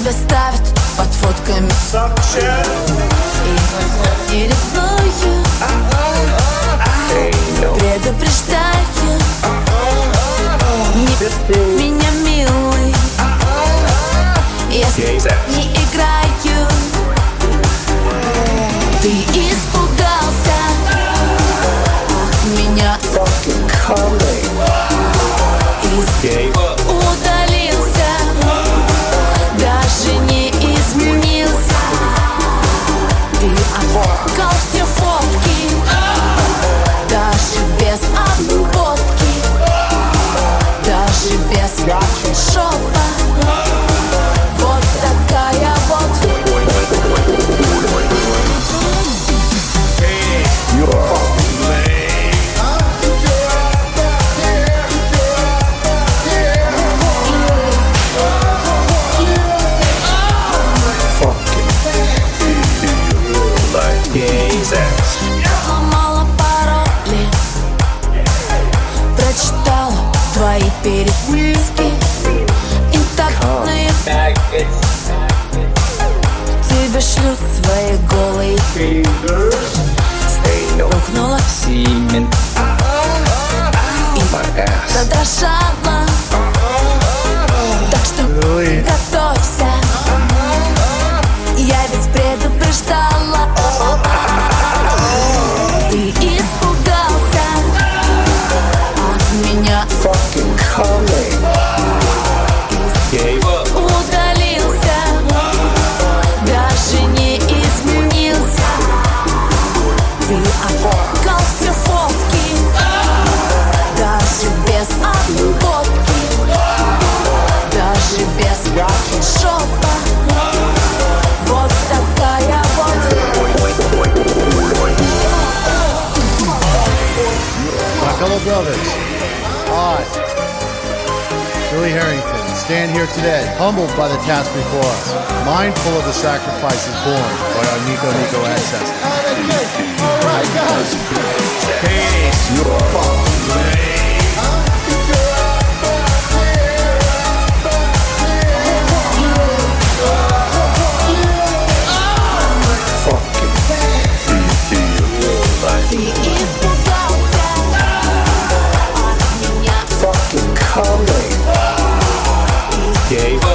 тебя ставят под фотками и не ревную, предупреждаю, меня, милый, я не играю. Ты испугался меня, удалился, даже не изменился. Ты отгал все фотки, даже без обработки, даже без шопа. Вот такая вот. Я сломала пароли, прочитала твои переписки, инстаграмные. Тебе шлют свои голые. Рухнула и задрожала. Так что готовься, я ведь предупреждала. Ты испугался от меня, удалился, даже не изменился. Ты отгал все фотки, даже без обработки, даже без шопа. Вот такая вот. My fellow brothers, I, Billy Harrington, stand here today, humbled by the task before us, mindful of the sacrifices borne by our Nico ancestors. All right, guys. Ты испугался от меня, Fucking coming.